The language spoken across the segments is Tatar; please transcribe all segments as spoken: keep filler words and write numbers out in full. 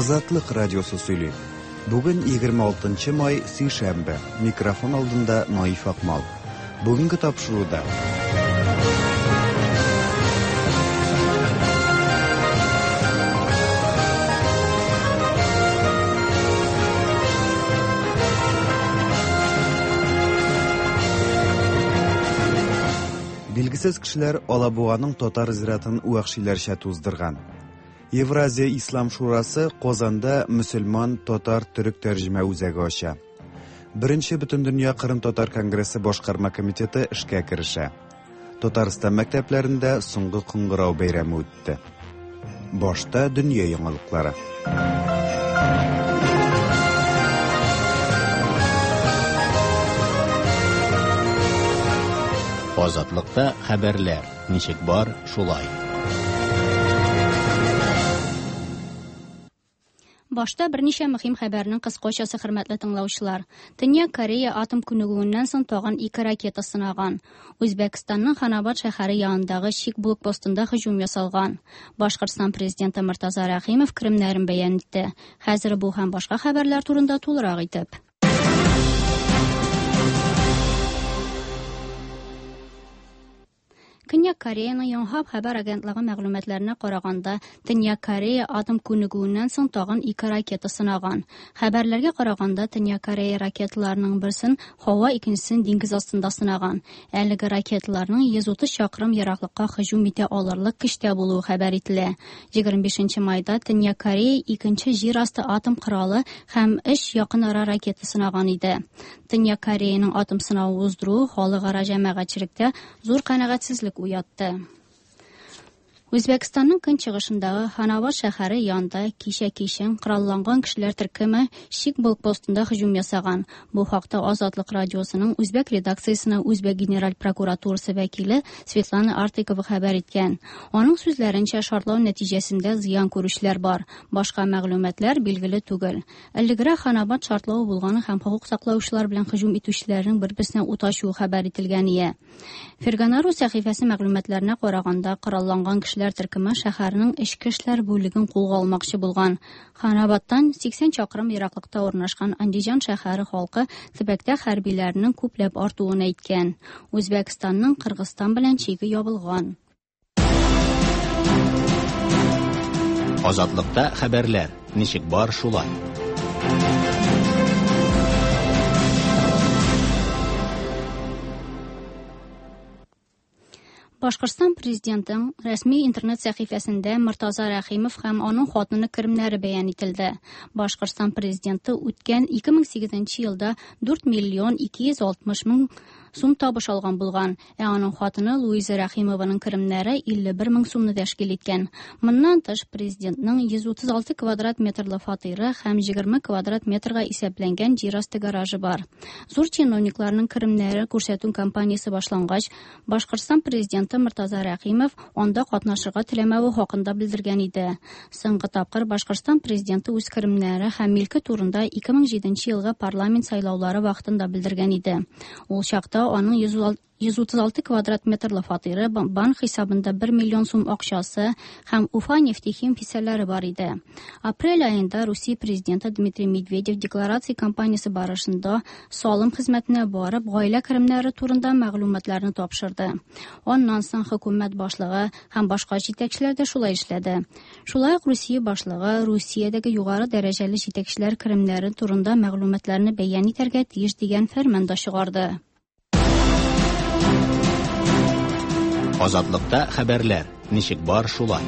Азатлык радиосы сөйли. Бүген егерме алтынчы май сейшәмбе. Микрофон алдында Наиф Акмал. Бүгенге тапшыруда Билгесез кешеләр Алабуганың татар зиратын вахшиләрчә туздырган. Евразия Ислам шурасы Казанда мөселман татар төрек тәрҗемә үзәге ача. Беренче Бөтендөнья Кырым татар конгрессы башкарма комитеты эшкә керешә. Татарстан мәктәпләрендә соңгы кыңгырау бәйрәме үтте. Башта дөнья яңалыклары. Азатлыкта хәбәрләр. Ничек бар, шулай. Башта берничә мөһим хәбәрнең кыскачасы, хөрмәтле тыңлаучылар. Төньяк Корея атом күнегүеннән соң тагын ике ракета сынаган. Үзбәкстанның Ханабад шәһәре янындагы Чик блокпостында һөҗүм ясалган. Башкортстан президенты Муртаза Рәхимов кремнәрен бәян итте. Хәзер бу һәм башка хәбәрләр турында тулырак итеп. Көньяк Кореяның Йонхап хәбәр агентлыгы мәгълүматларына караганда, Төньяк Корея атом күнегүеннән соң тагын ике ракета сынаган. Хәбәрләргә караганда, Төньяк Корея ракеталарының берсен һава, икенчесен диңгез астында сынаган. Әлеге ракеталарның йөз утыз чакрым ераклыкка һөҗүм итә алырлык көчтә булуы хәбәр ителә. егерме бишенче майда Төньяк Корея икенче җир асты атом коралы һәм өч якын ара ракета сынаган иде. Төньяк Кореяның атом сынавы уздыруы халыкара җәмәгатьчелектә зур канәгатьсезлек уятты. Үзбәкстанның көнчыгышындагы Ханабад шәһәре янында кичә-кичен коралланган кешеләр төркеме Чик блокпостында һөҗүм ясаган. Бу хакта Азатлык радиосының үзбәк редакциясенә үзбәк генераль прокуратурасы вәкиле Светлана Артыкова хәбәр иткән. Аның сүзләренчә, шартлау нәтиҗәсендә зыян күрүчеләр бар. Башка мәгълүматлар билгеле түгел. Элегрәк Ханабад шартлавы булганы һәм хокук саклаучылар белән һөҗүм итүчеләрнең бер-берсенә ут ачуы хәбәр ителгән иде. Ферганару сәхифәсе мәгълүматларына караганда, коралланган кешеләр төркеме шәһәрнең эчке эшләр бүлеген кулга алмакчы булган. Ханабадтан сиксән чакрым ераклыкта урнашкан Андижан шәһәре халкы төбәктә хәрбиләрнең күпләп артуын әйткән. Үзбәкстанның Кыргызстан белән чиге ябылган. Азатлыкта хәбәрләр. Ничек бар, шулай. Башкортстан президентының рәсми интернет сәхифәсендә Муртаза Рәхимов һәм аның хатыны кремнәре бәян ителде. Башкортстан президенты үткән ике мең сигезенче елда дүрт миллион ике йөз алтмыш мең сум табыш алган булган, ә аның хатыны Луиза Рәхимованың кремнәре илле бер мең сумны тәшкил иткән. Моннан тыш президентның йөз утыз алты квадрат метрлы фатиры һәм егерме квадрат метрга исәпләнгән җир асты гаражы бар. Зур чиновникларның кремнәре күрсәтү кампаниясе башлангач, Башкортстан президенты Муртаза Рәхимов анда катнашырга теләмәве хакында белдергән иде. Соңгы тапкыр Башкортстан президенты үз кремнәре һәм милке турында ике мең җиденче елга парламент сайлаулары вакытында белдергән иде. Ул чакта аның йөз утыз алты квадрат метрлы фатиры, банк хисабында бер миллион сум акчасы һәм Уфа нефтехим хиссәләре бар иде. Апрель айында Русия президенты Дмитрий Медведев декларация кампаниясе барышында салым хезмәтенә барып, гаилә кремнәре турында мәгълүматларны тапшырды. Аннан соң хөкүмәт башлыгы һәм башка җитәкчеләр дә шулай эшләде. Шулай ук Русия башлыгы Русиядәге югары дәрәҗәле җитәкчеләр кремнәре турында мәгълүматларны бәян итәргә тиеш дигән фәрман да чыгарды. Азатлыкта хәбәрләр. Ничек бар, шулай.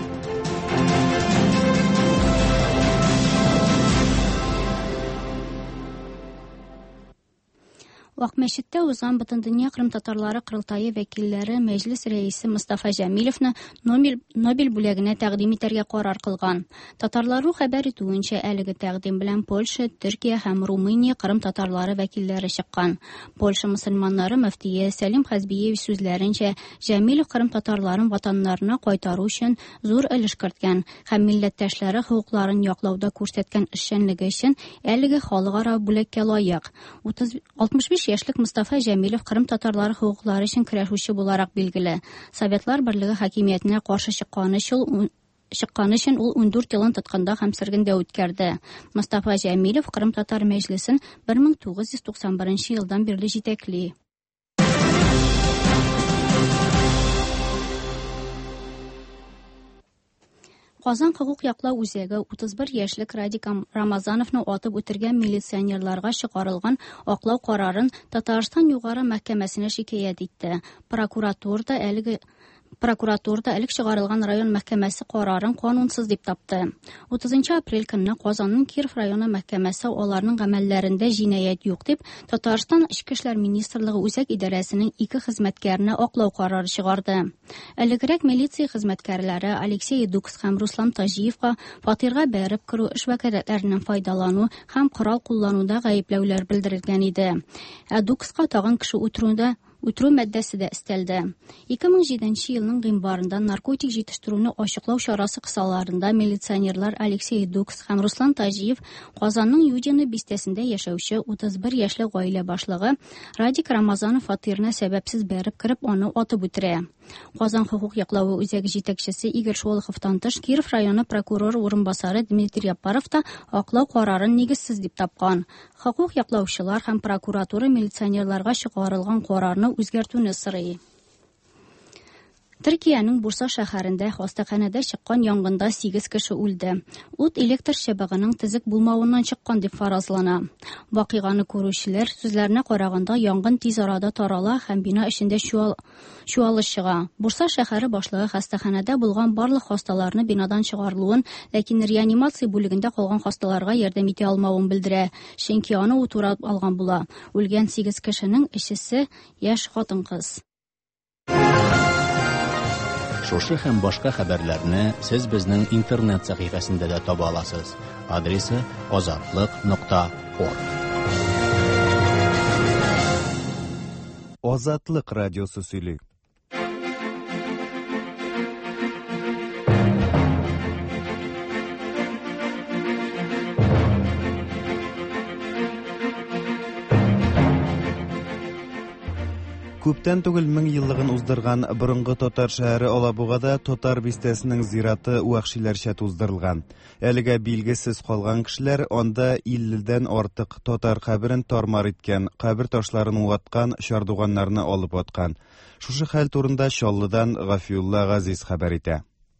Вак мәчеттә узган Бөтендөнья Кырым татарлары кырылтайы вәкилләре Мәҗлес рәисе Мустафа Җәмилевне Нобель, Нобель бүләгенә тәкъдим итәргә карар кылган. Татарлары хәбәр итүенчә, әлеге тәкъдим белән Польша, Төркия һәм Румыния Кырым татарлары вәкилләре чыккан. Польша мөселманнары мөфтие Сәлим Хәзбиев сүзләренчә, Җәмилев Кырым татарларын ватаннарына кайтару өчен зур өлеш керткән һәм милләттәшләре хукукларын яклауда күрсәткән эшчәнлеге өчен әлеге халыкара бүләккә лаек. алтмыш биш яшьлек Мустафа Җәмилев Кырым татарлары хукуклары өчен көрәшүче буларак билгеле. Советлар Берлеге хакимиятенә каршы чыкканы өчен чыкканы өчен ул ундүрт елын тоткында һәм сөргендә үткәрде. Мустафа Җәмилев Кырым татар мәҗлесен бер мең тугыз йөз туксан беренче елдан бирле җитәкли. Казан хукук яклау үзәге утыз бер яшьлек Радик Рамазановны атып үтергән милиционерларга чыгарылган аклау карарын Татарстан югары мәхкәмәсенә шикаят итте. Прокуратурада әлеге Прокуратурада элек чыгарылган район мәхкәмәсе карарын канунсыз дип тапты. утызынчы апрель көнне Казанның Киров районы мәхкәмәсе аларның гамәлләрендә җинаять юк дип Татарстан Ичке эшләр министрлыгы үзәк идарәсенең ике хезмәткәренә аклау карары чыгарды. Элегрәк милиция хезмәткәрләре Алексей Дукс һәм Руслан Таҗиевка фатирга бәреп керү эш вәкаләтләреннән файдалану һәм корал куллануда гаепләүләр белдерелгән иде. Ә Дукска тагын кеше үтерүдә Үтерү мәддәсе дә өстәлде. ике мең җиденче елның гыйнварында наркотик җитештерүне ачыклау чарасы кысаларында милиционерлар Алексей Дукс һәм Руслан Таҗиев Казанның Юдино бистәсендә яшәүче утыз бер яшьлек гаилә башлыгы Радик Рамазанов фатирына сәбәпсез бәреп кереп, аны атып үтерә. Казан хукук яклау үзәге җитәкчесе Игорь Шолоховтан тыш Киров районы прокуроры урынбасары Дмитрий Япаров та аклау карарын нигезсез дип тапкан. Хукук яклаучылар һәм прокуратура милиционерларга чыгарылган карарны үзгәртүне сорый. Төркиянең Бурса шәһәрендә хастаханәдә чыккан янгында сигез кеше үлде. Ут электр чыбыгының тизек булмавыннан чыккан дип фаразлана. Вакыйганы күрүчеләр сүзләренә караганда янгын тиз арада тарала һәм бина эчендә чуал чуалыш чыга. Бурса шәһәре башлыгы хастаханәдә булган барлык хасталарны бинадан чыгарылуын, ләкин реанимация бүлегендә калган хасталарга ярдәм итә алмавын белдерә. Чөнки аны утырап алган була. Үлгән сигез кешенең өчесе яшь хатын-кыз. Шушы һәм башка хәбәрләрне сез безнең интернет сәхифәсендә дә таба аласыз. Адресы азатлык нокта орг. Азатлык радиосы сөйли. Күптән түгел мең еллыгын уздырган борынгы татар шәһәре Алабугада татар бистәсенең зираты вахшиләрчә туздырылган. Әлегә билгесез калган кешеләр анда илледән артык татар каберен тармар иткән, кабер ташларын уаткан, чардуганнарны алып аткан. Шушы хәл турында Чаллыдан Гафиулла Газиз хәбәр итә.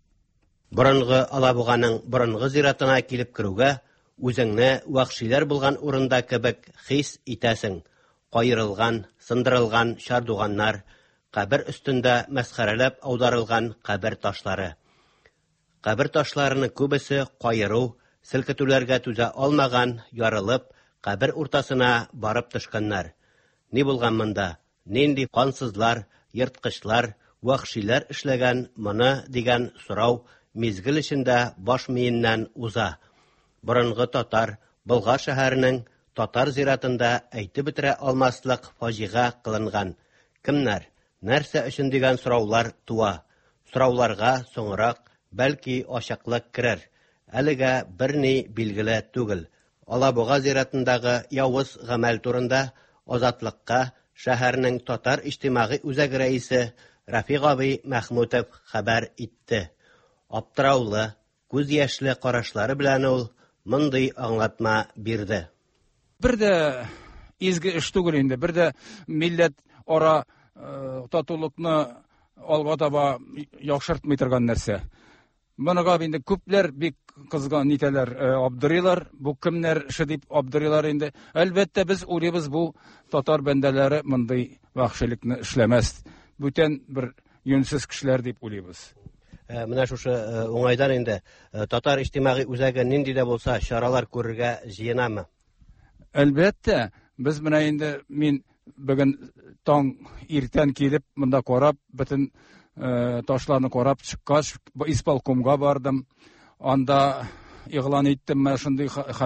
Борынгы Алабуганың борынгы зиратына килеп керүгә, үзеңне вахшиләр булган урында кебек хис итәсең. Кайрылган, сындырылган чардуганнар, кабер өстендә мәсхәрәләп аударылган кабер ташлары. Кабер ташларының күбесе кайыру, селкетүләргә түзә алмаган, ярылып, кабер уртасына барып төшкәннәр. Ни булган монда? Нинди кансызлар, йырткычлар, вахшиләр эшләгән моны дигән сорау мизгел эчендә баш миеннән уза. Борынгы татар Болгар шәһәренең татар зиратында әйтеп бетерә алмаслык фаҗига кылынган. Кемнәр, нәрсә өчен дигән сораулар туа. Сорауларга соңрак бәлки ачыклык керер. Әлегә берни билгеле түгел. Алабуга зиратындагы явыз гамәл турында Азатлыкка шәһәрнең татар иҗтимагый үзәге рәисе Рафиг абый Мәхмүтов хәбәр итте. Аптыраулы, күз яшьле карашлары белән ул мондый аңлатма бирде. Бер дә изге эш түгел инде, бер дә милләт ара э, татулыкны алга таба яхшыртмый торган нәрсә. Моныга инде күпләр бик кызган нитәләр, э, абдырыйлар, бу кемнәр эше дип абдырыйлар инде. Әлбәттә без уйлыйбыз, бу татар бәндәләре мондый вахшилекне эшләмәс. Бүтән бер юньсез кешеләр дип уйлыйбыз. Менә шушы уңайдан инде татар иҗтимагый үзәге нинди дә булса чаралар күрергә җыенамы? Әлбәттә, без менә инде мин бүген таң иртән килеп монда карап, бөтен э, ташларны карап чыккач, исполкомга бардым. Анда игълан иттем, менә шундый хәбәр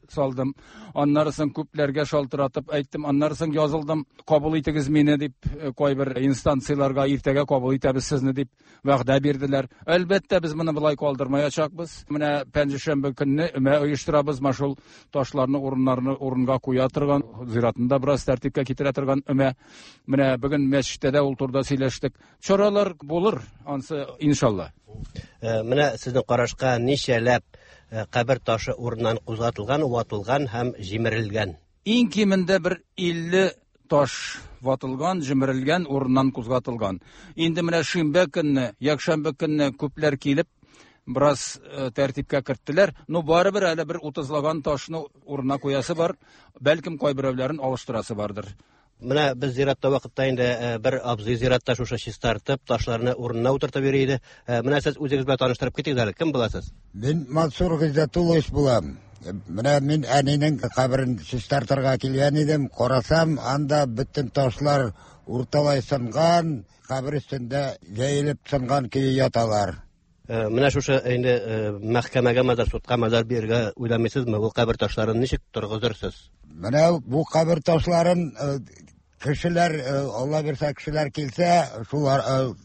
салдым. Аннарысын күпләргә шалтыратып әйттем. Аннарысын язылдым. Кабул итегез мине дип, кайбер инстанцияларга иртәгә кабул итәбез сезне дип вәгъдә бирделәр. Әлбәттә без моны болай калдырмаячакбыз. Менә пәнҗешәмбе көнне өмә оештырабыз, машул ташларны урыннарны урынга куя торган, зиратында бераз тәртипкә китерә торган өмә. Менә бүген мәчеттә дә ул турда сөйләштек. Чаралар булыр, ансы иншалла. Менә сезнең карашка ничәләп кабер ташы урыннан кузгатылган, ватылган һәм җимерелгән? Иң кимендә бер илле таш ватылган, җимерелгән, урыннан кузгатылган. Инде менә шимбә көнне, якшәмбе көнне күпләр килеп бераз тәртипкә керттеләр. Ну барыбер әле бер утызлаган ташны урынына куясы бар, бәлкем кайберәүләрен алыштырасы бардыр. Менә без зиратта вакытта инде бер абзый зиратта шушы чистартып, ташларны урынына утыртып йөри иде. Менә сез үзегез белән таныштырып китегез әле. Кем буласыз? Мин Мансур Гыйззатуллович булам. Менә мин әнинең каберен чистартырга килгән идем. Карасам, анда бөтен ташлар урталай сынган, кабер өстендә җәелеп сынган көе яталар. Менә шушы инде мәхкәмәгә мазар, судка мазар бирергә уйламыйсызмы? Бу кабер ташларын ничек торгызырсыз? Менә бу кабер ташларын кешеләр, Алла бирсә кешеләр килсә, шулар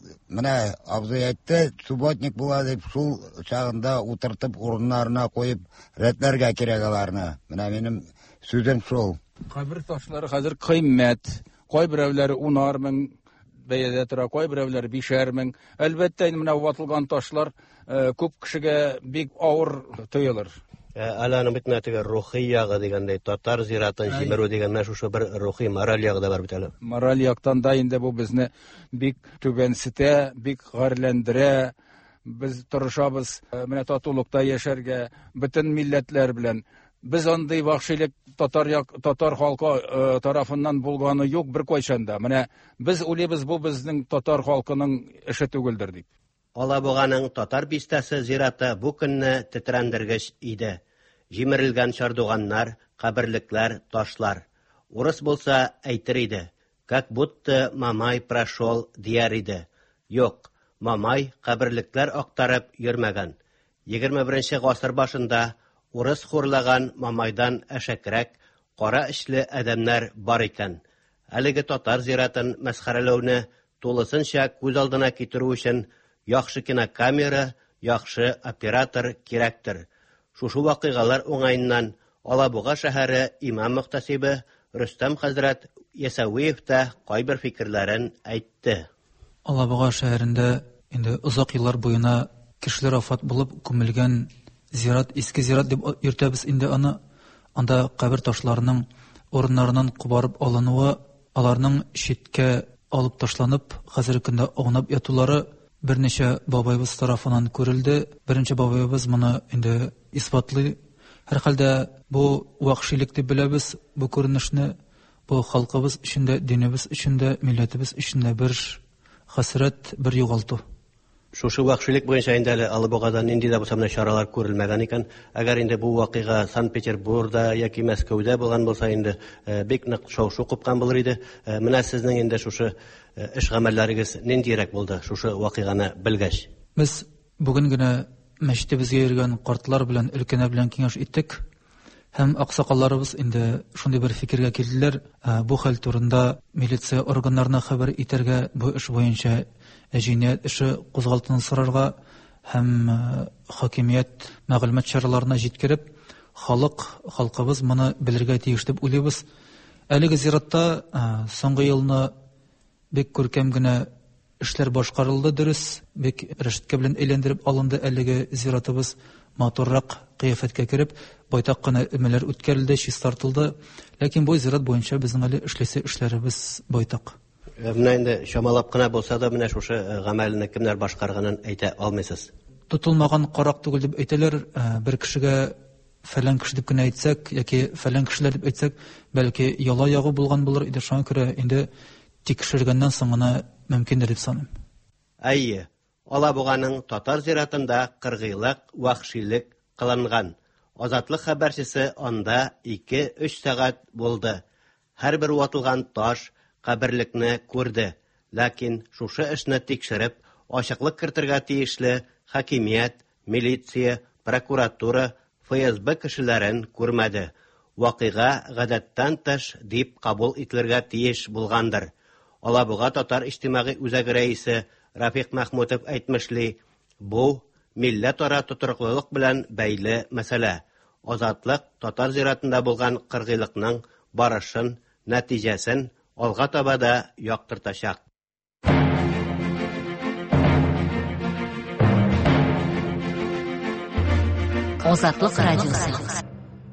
менә абзый әйтте, субботник була дип, шул чагында утыртып урыннарына куеп рәтләргә кирәк аларны. Менә минем сүзем шул. Кабер ташлары хәзер кыйммәт. Кайберәүләре унар мең бәядә тора, кайберәүләре бишәр мең. Әлбәттә, менә ватылган ташлар күп кешегә бик авыр тоелыр. Аланың бит мәтәгә рухи ягы дигәндәй, татар зиратын җимерү дигән мәш шушы бер рухи мораль ягы да бар бит әле. Мораль яктан да инде бу безне бик түбәнсетә, бик гарьләндерә. Без тырышабыз менә татулыкта яшәргә бөтен милләтләр белән. Без андый вахшилек татар як татар халкы тарафыннан булганы юк бер кайчанда. Менә без уйлыйбыз, бу безнең татар халкының эше түгелдер дип. Алабуганың татар бистәсе зираты бу көнне тетрәндергеч иде. Җимерелгән чардуганнар, каберлекләр, ташлар. Урыс булса әйтер иде. Как будто Мамай прошел дияр иде. Юк, Мамай каберлекләр актарып йөрмәгән. егерме беренче гасыр башында урыс хурлаган Мамайдан әшәкрәк, кара эшле адәмнәр бар икән. Әлеге татар зиратын мәсхәрәләүне тулысынча күз алдына китерү өчен яхшы кинокамера, яхшы оператор кирәктер. Шушы вакыйгалар уңайыннан Алабуга шәһәре имам мөхтәсибе Рөстәм хәзрәт Ясауиев та кайбер фикерләрен әйтте. Алабуга шәһәрендә инде озак еллар буена кешеләр вафат булып күмелгән зират, иске зират дип йөртәбез инде аны. Анда кабер ташларының урыннарыннан кубарып алынуы, аларның читкә алып ташланып, хәзерге көндә аунап ятулары берничә бабайыбыз тарафынан күрелде. Беренче бабайыбыз моны инде исбатлый. Һәр хәлдә бу вахшилек дип беләбез, бу күренешне, бу халкыбыз өчен дә, динебез өчен дә, милләтебез өчен дә бер хәсрәт, бер югалту. Шушы вакшилек буенча инде әле Алабугада нинди дә булса чаралар күрелмәгән икән. Әгәр инде бу вакыйга Санкт-Петербургда яки Мәскәүдә булган булса инде бик нык шау-шу купкан булыр иде. Менә сезнең инде шушы эш гамәлләрегез ниндирәк булды шушы вакыйганы белгәч? Без бүген генә мәчетебезгә йөргән картлар белән, өлкәннәр белән киңәш иттек. Һәм аксакалларыбыз инде шундый бер фикергә килделәр. Бу хәл турында милиция органнарына хәбәр итәргә, бу эш буенча җинаять эше кузгалтуны сорарга һәм хакимият мәгълүмат чараларына җиткереп, халык, халкыбыз моны белергә тиеш дип уйлыйбыз. Әлеге зиратта соңгы елны бик күркәм генә эшләр башкарылды, дөрес, бик рәшәткә белән әйләндереп алынды. Әлеге зиратыбыз матуррак кыяфәткә кереп, байтак кына өмәләр үткәрелде, чистартылды. Ләкин бу зират буенча безнең әле эшләсе эшләребез байтак. Менә инде шамалап кына булса да, менә шушы гамәлне кемнәр башкарганын әйтә алмыйсыз. Тотылмаган карак түгел дип әйтәләр. Бер кешегә фәлән кеше дип кенә әйтсәк, яки фәлән кешеләр дип әйтсәк, бәлки яла ягы булган булыр иде. Шуңа күрә инде тикшергәннән соң гына мөмкиндер дип саныйм. Әйе, Алабуганың татар зиратында кыргыйлык, вахшилек кылынган. Азатлык хәбәрчесе анда ике-өч сәгать булды. Һәрбер ватылган таш каберлекне күрде. Ләкин шушы эшне тикшереп, ачыклык кертергә тиешле хакимият, милиция, прокуратура, ФСБ кешеләрен күрмәде. Вакыйга гадәттән тыш дип кабул ителергә тиеш булгандыр. Алабуга татар иҗтимагый үзәге рәисе Рафик Мәхмүтов әйтмешли, бу милләт-ара тотырыклылык белән бәйле мәсьәлә. Азатлык татар зиратында булган кыргыйлыкның барышын, нәтиҗәсен алга таба да яктыртачак. Азатлык радиосы.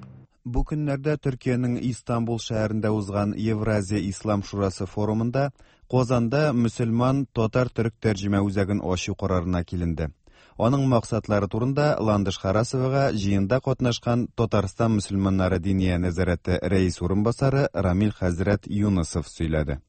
Бу көннәрдә Төркиянең Истанбул шәһәрендә узган Евразия Ислам шурасы форумында Казанда мөселман татар-төрек тәрҗемә үзәген ачу карарына киленде. Аның максатлары турында Ландыш Харасовага җыенда катнашкан Татарстан мөселманнары дини нәзарәте рәис урынбасары Рамил Хәзрәт Юнусов сөйләде.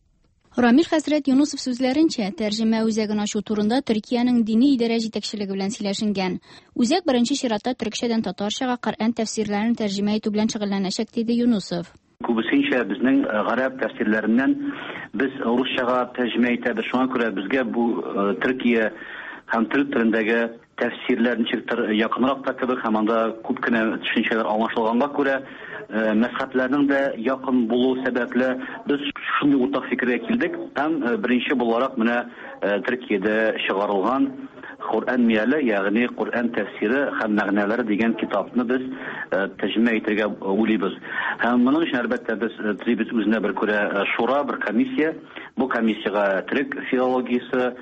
Рамил Хәзрәт Юнусов сүзләренчә, тәрҗемә үзәген ачу турында Төркиянең дини идарә җитәкчелеге белән сөйләшенгән. Үзәк беренче чиратта төркчәдән татарчага Коръән тәфсирләрен тәрҗемә итү белән шөгыльләнәчәк, диде Юнусов. Күбесенчә безнең гарәп тәфсирләреннән без русчага тәрҗемә итәбез. Шуңа күрә безгә бу Төркия һәм төрек телендәге тәфсирләр ничектер якынрак та кебек, һәм анда күп кенә төшенчәләр аңлашылганга күрә мәсхәтләрнең дә якын булу сәбәпле без шундый уртак фикергә килдек. Һәм беренче буларак менә Төркиядә чыгарылган Коръән мияле, ягъни Коръән тәфсире һәм мәгънәләре дигән китапны без тәрҗемә итәргә уйлыйбыз. Һәм моның өчен әлбәттә без трибит үзенә бер күрә шура, бер комиссия. Бу комиссияга төрек филологиясе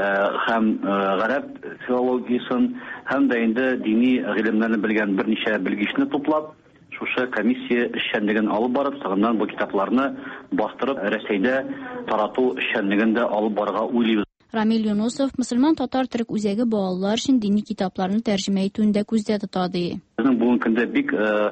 һәм гарәп филологиясын һәм дә инде дини гыйлемнәрне белгән берничә белгечне туплап, шушы комиссия эшчәнлеген алып барып, сагыннан бу китапларны бастырып, Рәсәйдә тарату эшчәнлеген дә алып барырга уйлыйбыз. Рамил Юнусов мөселман татар-төрек үзәге балалар өчен дини китапларны тәрҗемә итүендә күздә тота, ди. Безнең бүгенге көндә бик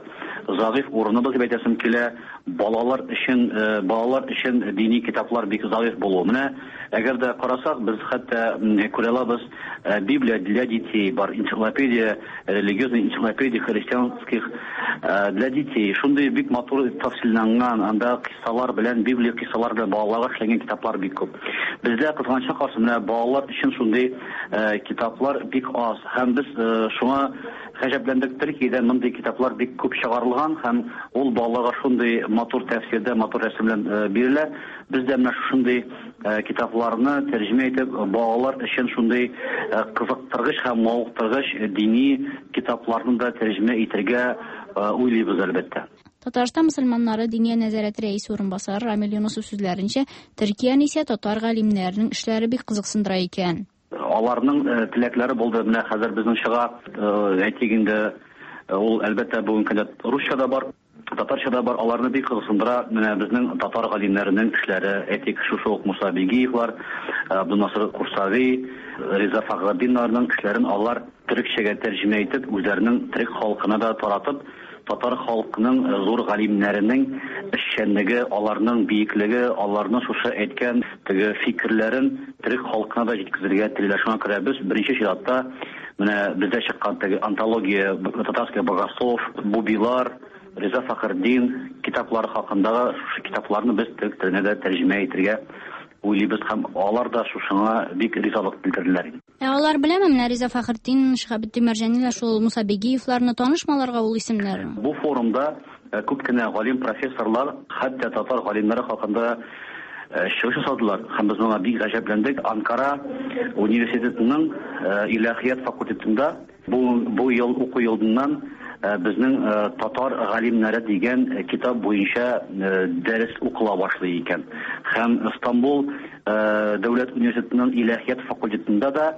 заиф урыныбыз дип әйтәсем килә. Балалар өчен балалар өчен дини китаплар бик заиф булу. Менә әгәр дә карасак, без хәтта күрә алабыз, Библия для детей бар, энциклопедия, религиозная энциклопедия христианских для детей. Шундый бик матур тәфсилләнгән, анда кыссалар белән, Библия кыссалар белән балаларга эшләнгән китаплар бик күп. Бездә кызганча каршы менә балалар өчен шундый китаплар бик аз. Һәм без шуңа гаҗәпләндек, Төркиядә мондый китаплар бик күп чыгарылган һәм ул балаларга шундый матур тәфсирдә, матур рәсем белән бирелә. Без дә менә шундый китапларны тәрҗемә итеп, балалар өчен шундый кызыктыргыч һәм мавыктыргыч дини китапларны да тәрҗемә итәргә уйлыйбыз әлбәттә. Татарстан мөселманнары дини нәзарәте рәис урынбасары Рамил Юнусов сүзләренчә, Төркияне исә татар галимнәренең эшләре бик кызыксындыра икән. Аларның теләкләре булды. Менә хәзер безнең чыга, әйтик инде, ул әлбәттә бүгенге көндә русчада бар, татарчада бар. Аларны бик кызыксындыра менә безнең татар галимнәренең эшләре. Әйтик, шушы ук Муса Бигиевлар, Абдунасыр Курсави, Риза Фахраддиннарның эшләрен алар төрекчәгә тәрҗемә итеп, үзләренең төрек халкына да таратып, татар халкының зур галимнәренең эшчәнлеге, аларның биеклеге, аларның шушы әйткән теге фикерләрен төрек халкына да җиткезергә теләшә. Шуңа күрә без беренче чиратта менә бездә чыккан теге антология татарских богослов, Бубилар, Риза Фахраддин китаплары хакындагы шушы китапларны без төрек теленә дә тәрҗемә итәргә уйлыйбыз һәм алар да шушыңа бик ризалык белдерделәр. Ә алар беләме менә Риза Фахретдин, Шиһабетдин Мәрҗани, шул Муса Бигиевларны танышмаларга ул исемнәр? Бу форумда күп кенә галим профессорлар, хәтта татар галимнәре хакында чыгыш ясадылар һәм без моңа бик гаҗәпләндек. Анкара университетының илаһият факультетында бу бу ел уку елыннан безнең татар галимнәре дигән китап буенча дәрес укыла башлый икән. Һәм Истанбул дәүләт университетының илаһият факультетында да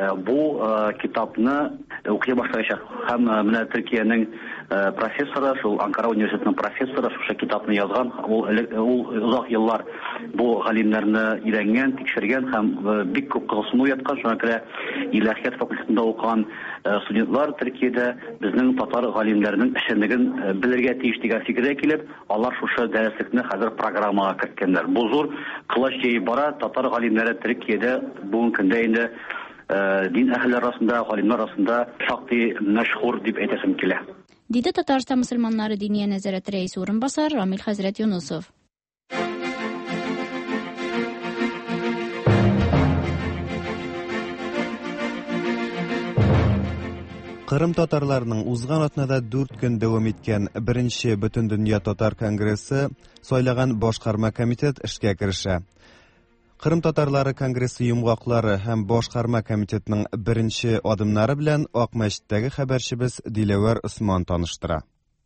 бу китапны укый башлаячак. Һәм менә Төркиянең профессоры, шул Анкара университетының профессоры шушы китапны язган. Ул ул узак еллар бу галимнәрне өйрәнгән, тикшергән һәм бик күп кызыксыну яткан. Шуңа күрә илаһият факультетында укыган студентлар Төркиядә безнең татар галимнәренең эшчәнлеген белергә тиеш дигән фикергә килеп, алар шушы дәреслекне хәзер программага керткәннәр. Бу зур кылыч җәеп бара. Татар галимнәре Төркиядә бүгенге көндә инде дин әһелләре арасында, галимнәр арасында шактый мәшһүр дип әйтәсем килә. Диде Татарстан мөселманнары дини нәзарәте рәис урынбасары Рамил Хәзрәт Юнусов. Кырым татарларының узган атнада дүрт көн дәвам иткән беренче Бөтендөнья татар конгрессы сайлаган башкарма комитет эшкә керешә. Кырым татарлары конгрессы йомгаклары һәм башкарма комитетның беренче адымнары белән Ак мәчеттәге хәбәрчебез Диләвәр Усман таныштыра.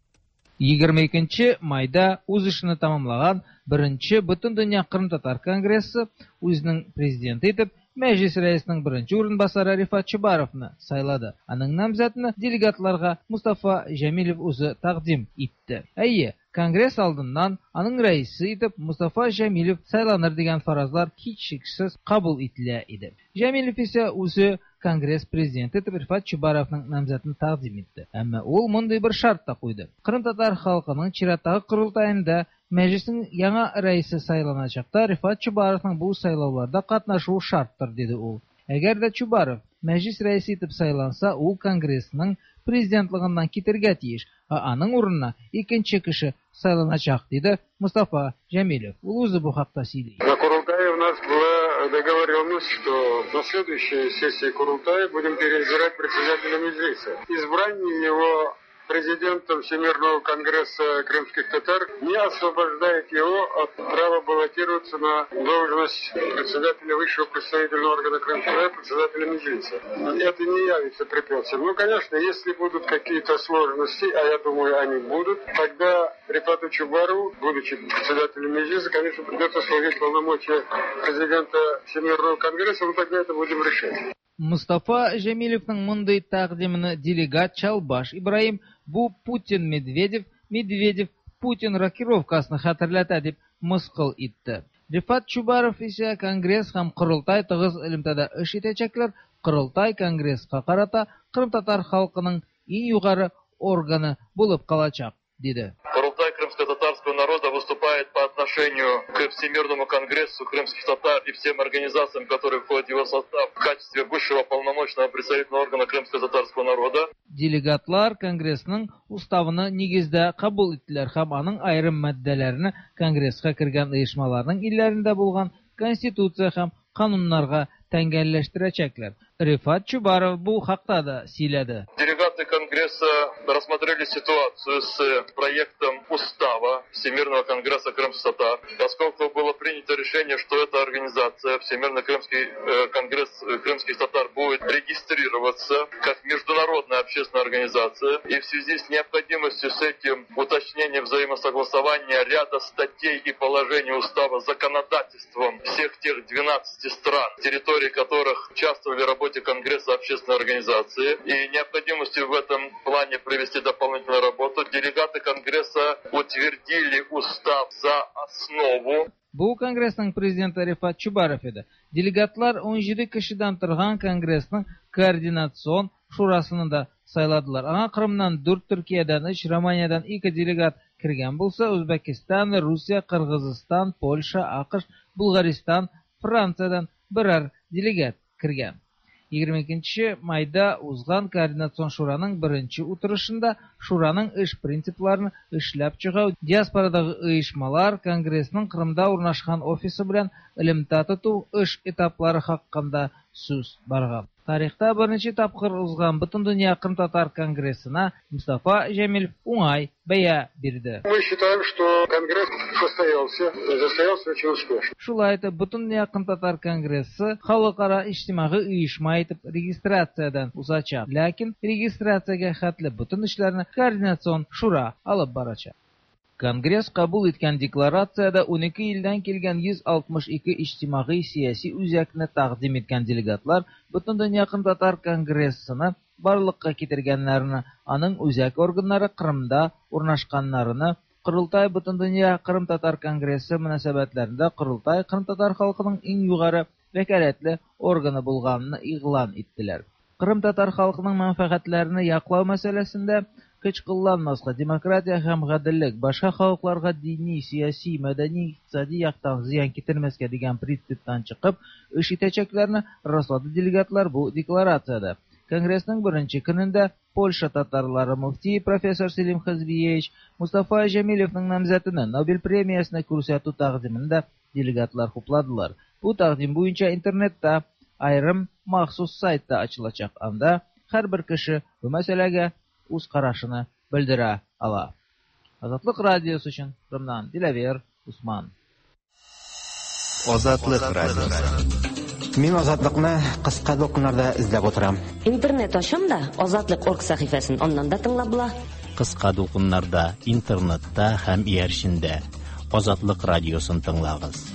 егерме икенче майда үз эшен тәмамлаган беренче Бөтендөнья Кырым татар конгрессы үзенең президенты итеп Мәҗлес рәисенең беренче урынбасары Рифат Чубаровны сайлады. Аның намзәтне делегатларга Мустафа Җәмилев үзе тәкъдим итте. Әйе, конгресс алдыннан аның рәисе итеп Мустафа Җәмилев сайланыр дигән фаразлар һичшиксез кабул ителә иде. Җәмилев исә үзе конгресс президенты итеп Рифат Чубаровның намзәтен тәкъдим итте. Әмма ул мондый бер шарт та куйды. Кырым татар халкының чираттагы курултаенда Мәҗлеснең яңа рәисе сайланачакта Рифат Чубаровның бу сайлауларда катнашуы шарттыр, диде ул. Әгәр дә Чубаров мәҗлес рәисе итеп сайланса, ул конгрессның президентлыгыннан китәргә тиеш, ә аның урынына икенче кеше сайланачак, диде Мустафа Җәмилев. Ул үзе бу хакта сөйли. На Курултае у нас была договоренность, что на следующей сессии Курултая будем переизбирать председателя Меджлиса. Избрание его президентом Всемирного конгресса крымских татар не освобождает его от права баллотироваться на должность председателя высшего представительного органа Крымского края, председателя Меджлиса. Это не явится препятствием. Ну, конечно, если будут какие-то сложности, а я думаю, они будут, тогда Рифату Чубарову, будучи председателем Меджлиса, конечно, придется служить полномочия президента Всемирного конгресса, но тогда это будем решать. Мустафа Җәмилевнең мондый тәкъдимене делегат Чалбаш Ибраим бу Путин Медведев, Медведев Путин рокировкасын хәтерләтә дип мыскыл итте. Рифат Чубаров исә конгресс һәм курултай тыгыз элемтәдә эш итәчәкләр. Курултай конгресска карата Кырым татар халкының иң югары органы булып калачак, диде. Курултай крымско-татарского народа выступает по отношению к Всемирному конгрессу крымских татар и всем организациям, которые входят в его состав, в качестве высшего полномочного представительного органа крымско-татарского народа. Делегатлар конгрессның уставыны нигездә кабул иттеләр һәм аның айрым маддәләрне конгресска кергән оешмаларның илләрендә булган конституция һәм кануннарга тәңгәлләштерәчәкләр. Рифат Чубаров бу хакта да сөйләде. Делегаты конгресса рассмотрели ситуацию с проектом устава Всемирного конгресса крымских татар, поскольку было принято решение, что эта организация, Всемирный крымский э, конгресс крымских татар, будет регистрироваться как международная общественная организация, и в связи с необходимостью с этим уточнения взаимосогласования ряда статей и положений устава законодательством всех тех двенадцати стран, территории которых участвовали в работе Конгресса общественной организации, и необходимостью в этом плане провести дополнительную работу, делегаты Конгресса утвердили устав за основу. Бу конгрессның президенты Рифат Чубаров иде. Делегатлар он җиде кешедән торган конгрессның координацион шурасını да сайладылар. Аңа Кырымнан дүрт, Төркиядән өч, Романиядән ике делегат кергән булса, Үзбәкстан, Русия, Кыргызстан, Польша, АКШ, Булгаристан, Франциядән берәр делегат кергән. егерме икенче майда узган координацион шураның беренче утырышында шураның эш принципларын эшләп чыгу, диаспорадагы оешмалар конгрессның Кырымда урнашкан офисы белән элемтә тоту эш этаплары хакында сүз барган. Тарихта беренче тапкыр узган Бөтендөнья Кырым татар конгрессына Мустафа Җәмилев уңай бәя бирде. Мы считаем, что конгресс состоялся, состоялся очень успешно. Шулай итеп, Бөтендөнья Кырым татар конгрессы халыкара иҗтимагый оешма итеп регистрациядән узачак. Ләкин регистрациягә хәтле бөтен эшләрне координацион шура алып барачак. Конгресс кабул иткән декларациядә унике илдән килгән йөз алтмыш ике иҗтимагый сияси үзәкне тәкъдим иткән делегатлар Бөтендөнья Кырым татар конгрессына барлыкка китергәннәрне, аның үзәк органнары Кырымда урнашканнарны, Курултай Бөтендөнья Кырым татар конгрессы мөнәсәбәтләрендә Курултай Кырым татар халкының иң югары вәкаләтле органы булганын игълан иттеләр. Кырым татар халкының мәнфәгатьләрен яклау мәсьәләсендә көч кулланмаска, демократия һәм гаделлек, башка халыкларга дини, сияси, мәдәни, икътисади яктан зыян китермәскә дигән принциптан чыгып, эш итәчәкләрне раслады делегатлар бу декларациядә. Конгрессның беренче көнендә Польша татарлары муфти профессор Селим Хәзбиевич Мустафа Җәмилевнең намзәтенә Нобель премиясына күрсәтү тәкъдимендә делегатлар хупладылар. Бу тәкъдим буенча интернетта айрым махсус сайтта ачылачак. Анда һәрбер кеше бу мәсьәләгә үз карашын белдерә ала. Азатлык радиосы өчен Рымнан Диләвер Усман. Азатлык радиосы. Мин азатлыкны кыска докумнарда эзләп утырам. Интернет ачам да Азатлык точка орг сәхифәсен аннан да тыңлап була. Кыска докумнарда, интернетта һәм иярчендә Азатлык радиосын тыңлагыз.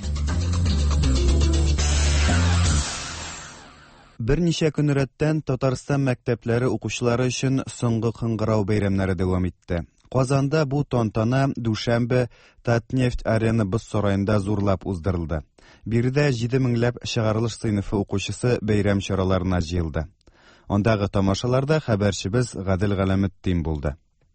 Берничә көн рәттән Татарстан мәктәпләре укучылары өчен соңгы кыңгырау бәйрәмнәре дәвам итте. Казанда бу тантана дүшәмбе Татнефть-Арена боз сараенда зурлап уздырылды. Биредә җиде меңләп чыгарылыш сыйныфы укучысы бәйрәм чараларына җыелды. Андагы тамашаларда хәбәрчебез Гадел Галәметтин булды.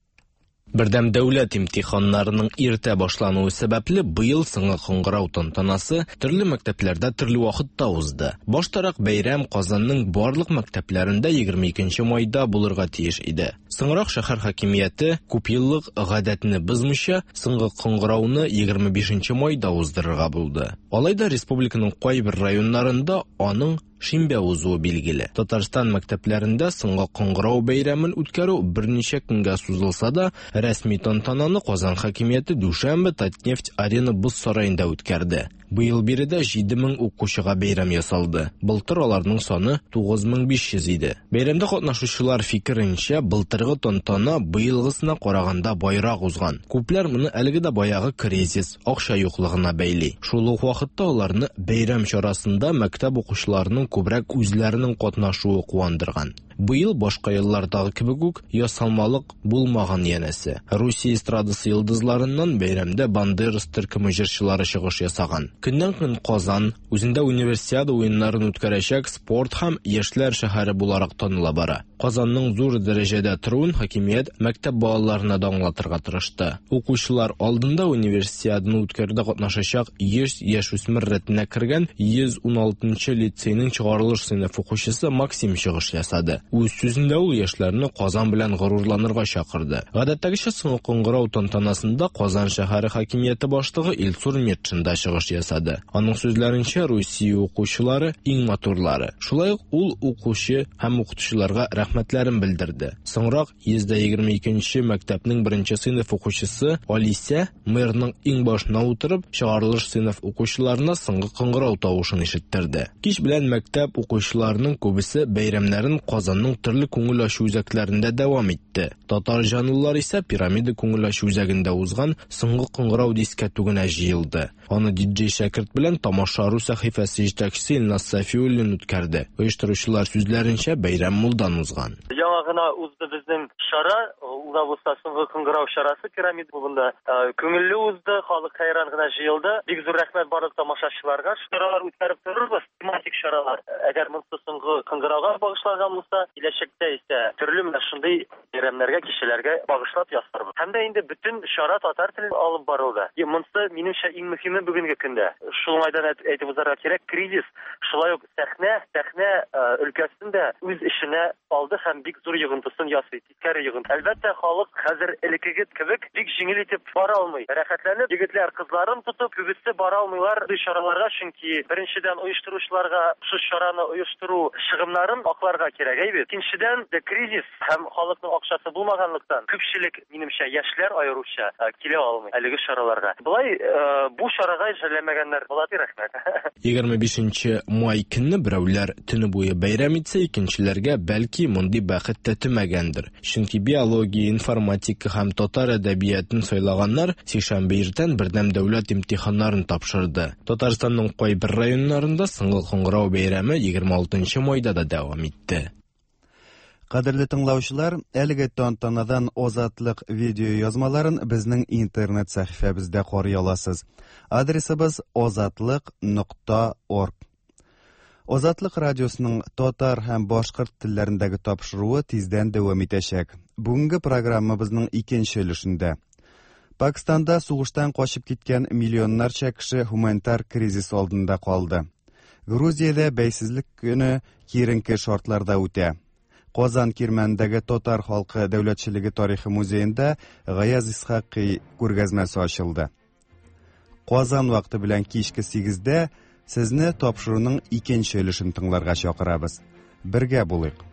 Бердәм дәүләт имтиханнарының иртә башлануы сәбәпле быел соңгы кыңгырау тантанасы төрле мәктәпләрдә төрле вакытта узды. Баштарак бәйрәм Казанның барлык мәктәпләрендә егерме икенче майда булырга тиеш иде. Соңрак шәһәр хакимияте күпьеллык гадәтне бозмыйча соңгы кыңгырауны егерме бишенче майда уздырырга булды. Алайда республиканың кайбер районнарында аның шимбә узуы билгеле. Татарстан мәктәпләрендә соңгы кыңгырау бәйрәмен үткәрү берничә көнгә сузылса да, рәсми тантананы Казан хакимияте дүшәмбе Татнефть-Арена боз сараенда үткәрде. Быел биредә җиде мең укучыга бәйрәм ясалды. Былтыр аларның саны тугыз мең биш йөз иде. Бәйрәмдә катнашучылар фикеренчә, былтыргы тантана быелгысына караганда байрак узган. Күпләр моны әлеге дә баягы кризис, акча юклыгына бәйли. Шул ук вакытта аларны бәйрәм чарасында мәктәп укучыларының күбрәк үзләренең катнашуы куандырган. Быел башка еллардагы кебек үк ясалмалык булмаган янәсе. Русия эстрадасы йолдызларыннан бәйрәмдә Бандерас төркеме җырчылары чыгыш ясаган. Көннән-көн Казан үзендә универсиада уеннарын үткәрәчәк спорт һәм яшьләр шәһәре буларак таныла бара. Казанның зур дәрәҗәдә торуын хакимият мәктәп балаларына да аңлатырга тырышты. Укучылар алдында универсиаданы үткәрүдә катнашачак йөз яшүсмер рәтенә кергән йөз ун алтынчы лицейның чыгарылыш сыйныфы укучысы Максим чыгыш ясады. Үз сүзендә ул яшьләрне Казан белән горурланырга чакырды. Гадәттәгечә соңгы кыңгырау тантанасында Казан шәһәре хакимияте башлыгы Илсур Метшин да чыгыш ясады. Аның сүзләренчә, Русия укучылары иң матурлары. Шулай ук ул укучы һәм укытучыларга рәхмәтләрен белдерде. Соңрак йөз егерме икенче мәктәпнең беренче сыйныф укучысы Алисә мэрның иң башына утырып, чыгарылыш сыйныф укучыларына соңгы кыңгырау тавышын ишеттерде. Кич белән мәктәп укучыларының күбесе бәйрәмнәрен Казанның төрле күңел ачу үзәкләрендә дәвам итте. Татар җанлылар исә пирамида күңел ачу үзәгендә узган соңгы кыңгырау дискәтүгенә җыелды. Аны диджей Шәкерт белән тамашару сәхифәсе җитәкчесе Илназ Сафиуллин үткәрде. Оештыручылар сүзләренчә бәйрәм мулдан узган. Яңа гына узды безнең шара, ул да булса соңгы кыңгырау чарасы пирамида буында. Күңелле узды, халык хайран гына җыелды. Бик зур рәхмәт барлык тамашачыларга. Чаралар үткәреп торырбыз, тематик чаралар. Әгәр монысы соңгы кыңгырауга багышланган булса, киләчәктә исә төрле менә шундый бәйрәмнәргә, кичәләргә багышлап ясарбыз. Һәм дә инде бөтен шара татар телендә алып барылды. Монысы минемчә иң мөһиме бүгенге көндә. Шулайдан әйтеп узарга кирәк, кризис шулай ук сәхнә, сәхнә өлкәсендә үз эшенә алды һәм бик зур йогынтысын ясый, тискәре йогынты. Әлбәттә, халык хәзер элекеге кебек бик җиңел итеп бара алмый. Рәхәтләнеп, егетләр кызларын тотып, күбесе бара алмыйлар бу чараларга, чөнки беренчедән оештыручыларга шу чараны оештыру чыгымнарын акларга кирәк. Әйбит. Икенчедән, кризис һәм халыкның акчасы булмаганлыктан күпчелек, минемчә, яшьләр аеруча килә алмый әлеге чараларга. Булай бу чарага җәлләмәгәннәр була, рәхмәт. егерме бишенче май көнне берәүләр төне буе бәйрәм итсә, икенчеләргә бәлки мондый бәхет тәтемәгәндер. Чөнки биология, информатика һәм татар әдәбиятын сайлаганнар сишәмбе иртән бердәм дәүләт имтиханнарын тапшырды. Татарстанның кайбер районнарында соңгы кыңгырау бәйрәме егерме алтынчы майда да дәвам итте. Кадерле тыңлаучылар, әлеге тантанадан Азатлык видео язмаларын безнең интернет сәхифәбездә карый аласыз. Адресыбыз азатлык нокта орг. Азатлык радиосының татар һәм башкорт телләрендәге тапшыруы тиздән дәвам итәчәк. Бүгенге программабызның икенче өлешендә Пакистанда сугыштан качып киткән миллионнарча кеше гуманитар кризис алдында калды. Грузиядә бәйсезлек көне киеренке шартларда үтә. Казан Кирмәндәге татар халкы дәүләтчелеге тарихи музеенда Гаяз Исхакый күргәзмәсе ачылды. Казан вакыты белән кичке сигездә сезне тапшыруның икенче өлешен тыңларга чакырабыз. Бергә булыйк.